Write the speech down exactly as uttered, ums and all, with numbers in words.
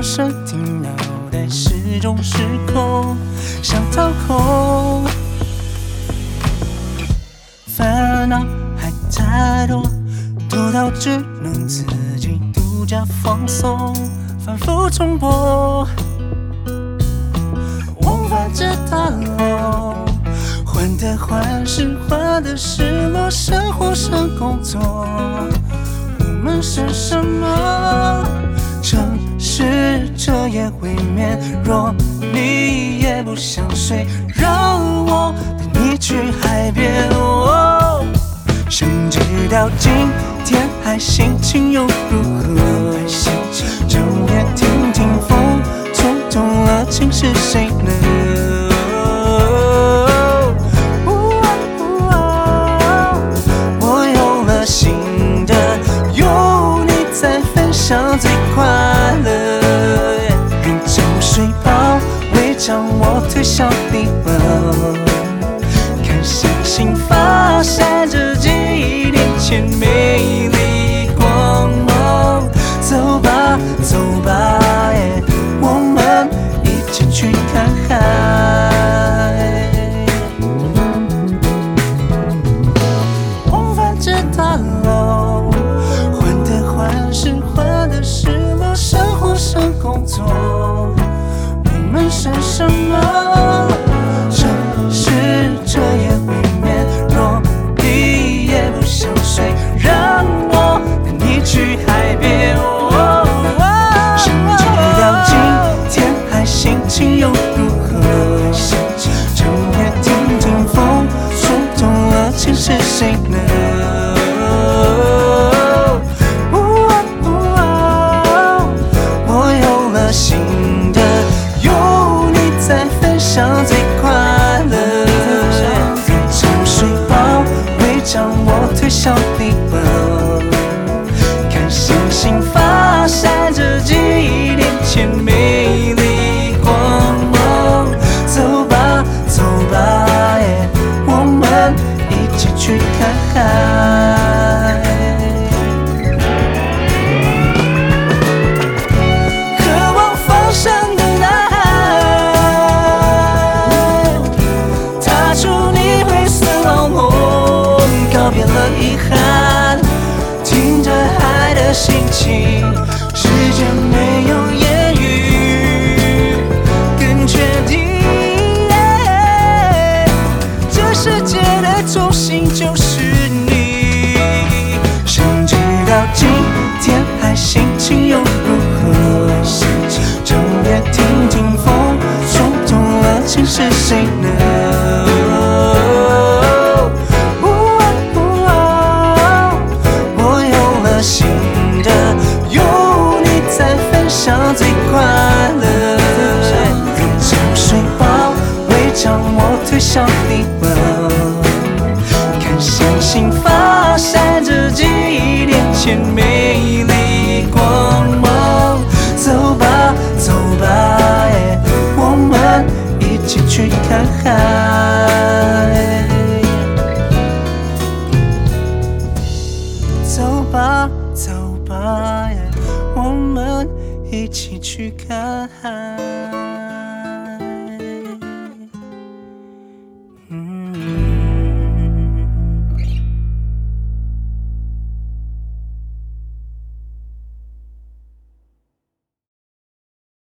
设定脑袋始终失控，想掏空，烦恼还太多，多到只能自己独家放松，反复重播，无法知道患得患失，患得失落，生活上工作，我们是什么？城市彻夜未眠，若你也不想睡，让我带你去海边。哦，想知道今天还心情又如何？就也听听风吹动了情是谁呢？我有了新的，有你在分享最快乐。用旧水包围将我推向地门，看星星发闪着记忆年前美丽光芒。走吧，走吧，我们一起去看海。我反知道了，患得患失，患得失落，生活上工作，我们是什么？城市彻夜未眠，若你也不想睡，让我带你去海边。想知道今天还心情又如何？就也听听风吹动了情是谁呢？我有了新的，有你在分享最快乐。用旧水包围将我推向地门，看星星发闪着记忆年前美丽光芒。走吧，走吧，我们一起去看海。渴望放声的呐喊，踏出你灰色牢笼，告别了遗憾，听着海的心情，时间没有言语更确定，这世界的中心就是你。想知道今天还心情又如何？就也听听风吹动了情是谁呢？我有了新的，有你在分享最快乐。用旧水包围将我推向地门，看星星发闪着记忆年前美